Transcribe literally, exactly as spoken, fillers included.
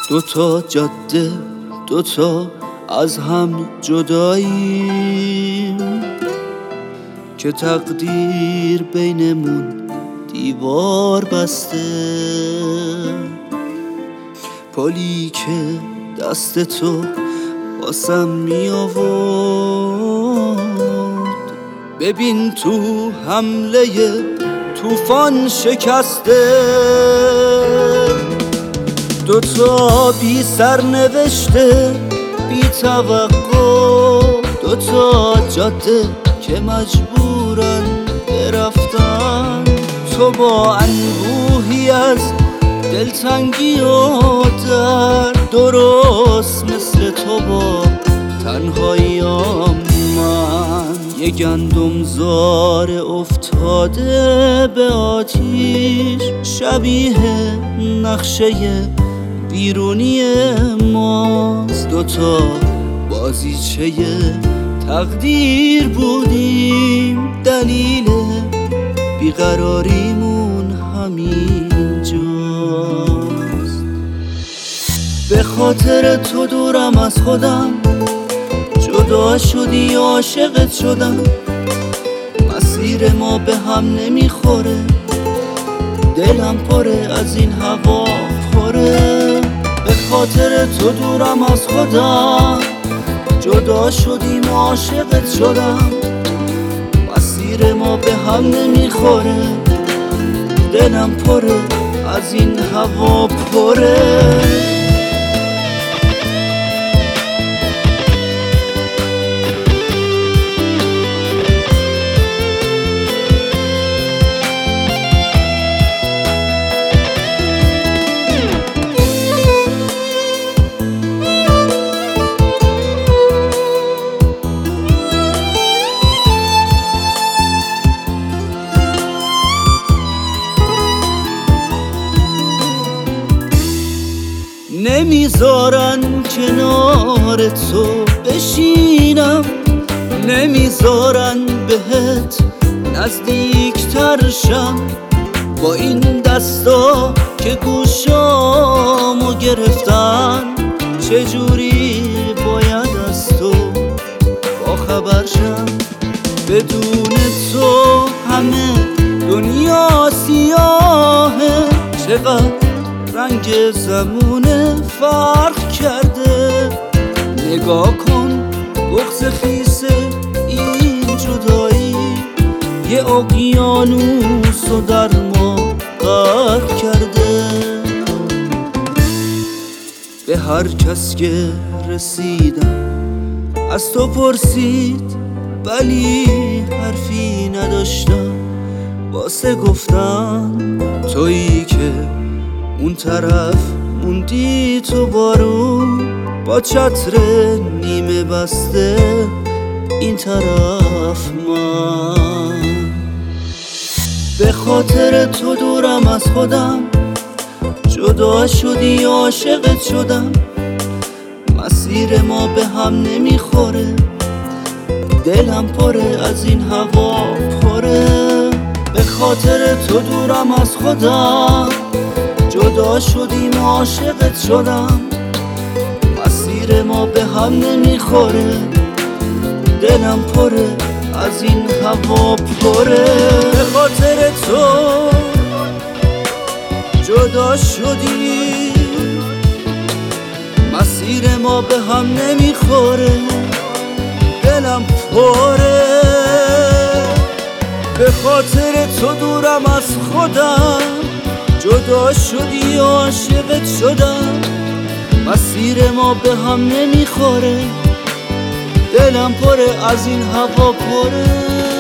دوتا جاده دوتا از هم جداییم که تقدیر بینمون دیوار بسته. پلی که دست تو واسم می آورد، ببین تو حمله طوفان شکسته. دوتا بی سر نوشته بی توقع، دوتا جاده که مجبورن برفتن. تو با انبوهی از دلتنگی و درد، درست مثل تو با تنهاییام من. یه گندم زار افتاده به آتیش، شبیه نقشه بیرونی ماست. دوتا بازیچه تقدیر بودیم، دلیل بیقراریمون همین جاست. به خاطر تو دورم از خودم جدا شدی، عاشقت شدم. مسیر ما به هم نمیخوره، دلم پره از این هوا پره. به خاطر تو دورم از خودم جدا شدیم، عاشقت شدم. مسیر ما به هم نمیخوره، دلم پره از این هوا پره. نمیذارن کنار تو بشینم، نمیذارن بهت نزدیکتر شم. با این دستا که گوشامو گرفتن، چجوری باید از تو با خبر شم؟ بدون تو همه دنیا سیاهه، چقدر رنگ زمونه فرق کرده. نگاه کن بغض خیس این جدایی، یه اقیانوس و در ما غرق کرده. به هر کس که رسیدم از تو پرسید، ولی حرفی نداشتم واسه گفتن. تویی که اون طرف موندی تو بارون، با چتر نیمه بسته این طرف من. به خاطر تو دورم از خودم جدا شدی، عاشقت شدم. مسیر ما به هم نمیخوره، دلم پره از این هوا پره. به خاطر تو دورم از خودم جدا شدیم، عاشقت شدم. مسیر ما به هم نمیخوره، دلم پره از این هوا پره. به خاطر تو جدا شدیم، مسیر ما به هم نمیخوره، دلم پره. به خاطر تو دورم از خودم جدا شدی، عاشقت شدم. مسیر ما به هم نمیخوره، دلم پره از این هوا پره.